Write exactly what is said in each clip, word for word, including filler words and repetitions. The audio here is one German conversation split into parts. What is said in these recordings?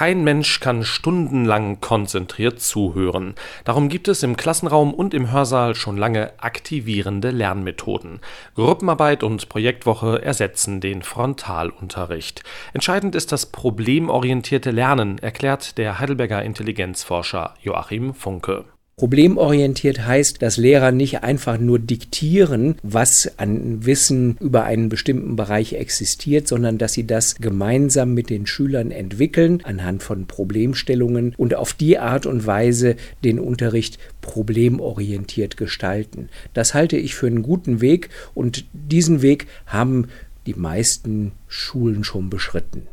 Kein Mensch kann stundenlang konzentriert zuhören. Darum gibt es im Klassenraum und im Hörsaal schon lange aktivierende Lernmethoden. Gruppenarbeit und Projektwoche ersetzen den Frontalunterricht. Entscheidend ist das problemorientierte Lernen, erklärt der Heidelberger Intelligenzforscher Joachim Funke. Problemorientiert heißt, dass Lehrer nicht einfach nur diktieren, was an Wissen über einen bestimmten Bereich existiert, sondern dass sie das gemeinsam mit den Schülern entwickeln, anhand von Problemstellungen und auf die Art und Weise den Unterricht problemorientiert gestalten. Das halte ich für einen guten Weg und diesen Weg haben die meisten Schulen schon beschritten.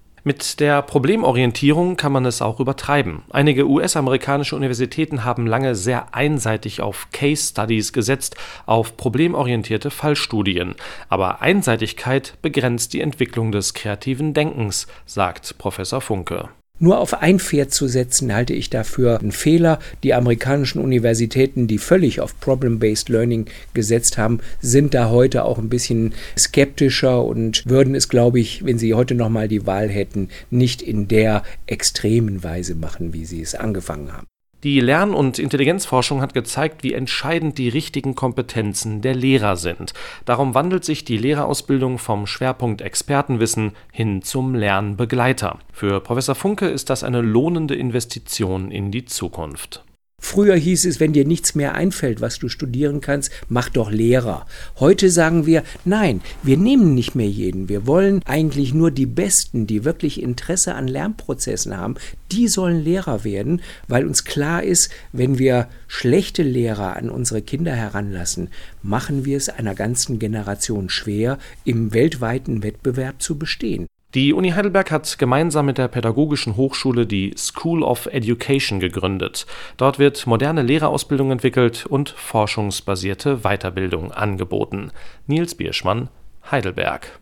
Mit der Problemorientierung kann man es auch übertreiben. Einige U S-amerikanische Universitäten haben lange sehr einseitig auf Case Studies gesetzt, auf problemorientierte Fallstudien. Aber Einseitigkeit begrenzt die Entwicklung des kreativen Denkens, sagt Professor Funke. Nur auf ein Pferd zu setzen, halte ich dafür einen Fehler. Die amerikanischen Universitäten, die völlig auf Problem-Based Learning gesetzt haben, sind da heute auch ein bisschen skeptischer und würden es, glaube ich, wenn sie heute nochmal die Wahl hätten, nicht in der extremen Weise machen, wie sie es angefangen haben. Die Lern- und Intelligenzforschung hat gezeigt, wie entscheidend die richtigen Kompetenzen der Lehrer sind. Darum wandelt sich die Lehrerausbildung vom Schwerpunkt Expertenwissen hin zum Lernbegleiter. Für Professor Funke ist das eine lohnende Investition in die Zukunft. Früher hieß es, wenn dir nichts mehr einfällt, was du studieren kannst, mach doch Lehrer. Heute sagen wir, nein, wir nehmen nicht mehr jeden. Wir wollen eigentlich nur die Besten, die wirklich Interesse an Lernprozessen haben, die sollen Lehrer werden, weil uns klar ist, wenn wir schlechte Lehrer an unsere Kinder heranlassen, machen wir es einer ganzen Generation schwer, im weltweiten Wettbewerb zu bestehen. Die Uni Heidelberg hat gemeinsam mit der Pädagogischen Hochschule die School of Education gegründet. Dort wird moderne Lehrerausbildung entwickelt und forschungsbasierte Weiterbildung angeboten. Nils Bierschmann, Heidelberg.